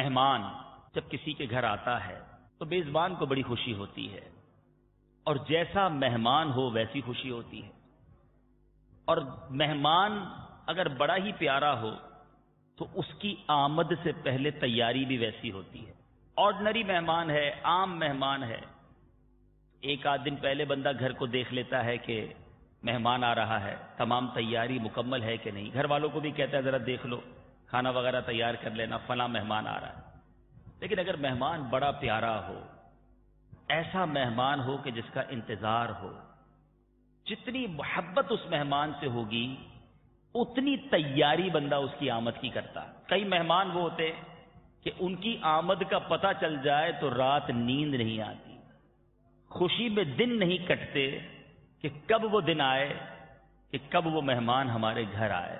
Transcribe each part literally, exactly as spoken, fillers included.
مہمان جب کسی کے گھر آتا ہے تو میزبان کو بڑی خوشی ہوتی ہے، اور جیسا مہمان ہو ویسی خوشی ہوتی ہے. اور مہمان اگر بڑا ہی پیارا ہو تو اس کی آمد سے پہلے تیاری بھی ویسی ہوتی ہے. آرڈنری مہمان ہے، عام مہمان ہے، ایک آدھ دن پہلے بندہ گھر کو دیکھ لیتا ہے کہ مہمان آ رہا ہے، تمام تیاری مکمل ہے کہ نہیں. گھر والوں کو بھی کہتا ہے ذرا دیکھ لو، کھانا وغیرہ تیار کر لینا، فلاں مہمان آ رہا ہے. لیکن اگر مہمان بڑا پیارا ہو، ایسا مہمان ہو کہ جس کا انتظار ہو، جتنی محبت اس مہمان سے ہوگی اتنی تیاری بندہ اس کی آمد کی کرتا. کئی مہمان وہ ہوتے کہ ان کی آمد کا پتہ چل جائے تو رات نیند نہیں آتی، خوشی میں دن نہیں کٹتے کہ کب وہ دن آئے، کہ کب وہ مہمان ہمارے گھر آئے.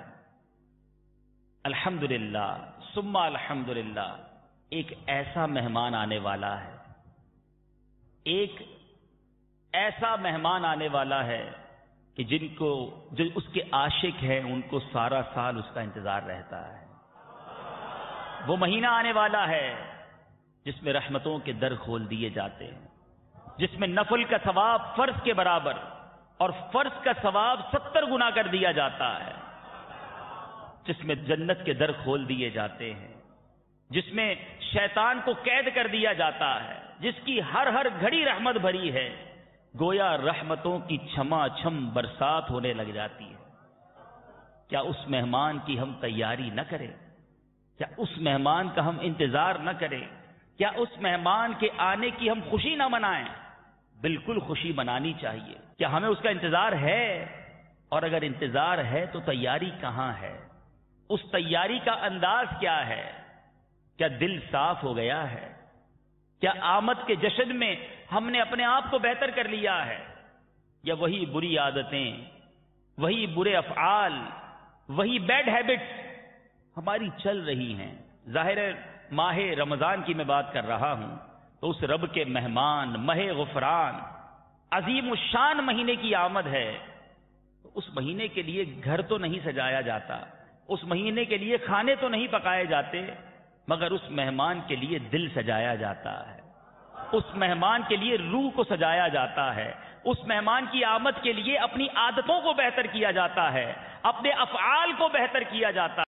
الحمدللہ ثم الحمدللہ ایک ایسا مہمان آنے والا ہے، ایک ایسا مہمان آنے والا ہے کہ جن کو جو اس کے عاشق ہیں ان کو سارا سال اس کا انتظار رہتا ہے. وہ مہینہ آنے والا ہے جس میں رحمتوں کے در کھول دیے جاتے ہیں، جس میں نفل کا ثواب فرض کے برابر اور فرض کا ثواب ستر گنا کر دیا جاتا ہے، جس میں جنت کے در کھول دیے جاتے ہیں، جس میں شیطان کو قید کر دیا جاتا ہے، جس کی ہر ہر گھڑی رحمت بھری ہے، گویا رحمتوں کی چھما چھم برسات ہونے لگ جاتی ہے. کیا اس مہمان کی ہم تیاری نہ کریں؟ کیا اس مہمان کا ہم انتظار نہ کریں؟ کیا اس مہمان کے آنے کی ہم خوشی نہ منائیں؟ بالکل خوشی منانی چاہیے. کیا ہمیں اس کا انتظار ہے؟ اور اگر انتظار ہے تو تیاری کہاں ہے؟ اس تیاری کا انداز کیا ہے؟ کیا دل صاف ہو گیا ہے؟ کیا آمد کے جشن میں ہم نے اپنے آپ کو بہتر کر لیا ہے، یا وہی بری عادتیں، وہی برے افعال، وہی بیڈ ہیبٹس ہماری چل رہی ہیں؟ ظاہر ہے ماہ رمضان کی میں بات کر رہا ہوں تو اس رب کے مہمان ماہ غفران عظیم الشان مہینے کی آمد ہے. تو اس مہینے کے لیے گھر تو نہیں سجایا جاتا، اس مہینے کے لیے کھانے تو نہیں پکائے جاتے، مگر اس مہمان کے لیے دل سجایا جاتا ہے، اس مہمان کے لیے روح کو سجایا جاتا ہے، اس مہمان کی آمد کے لیے اپنی عادتوں کو بہتر کیا جاتا ہے، اپنے افعال کو بہتر کیا جاتا ہے.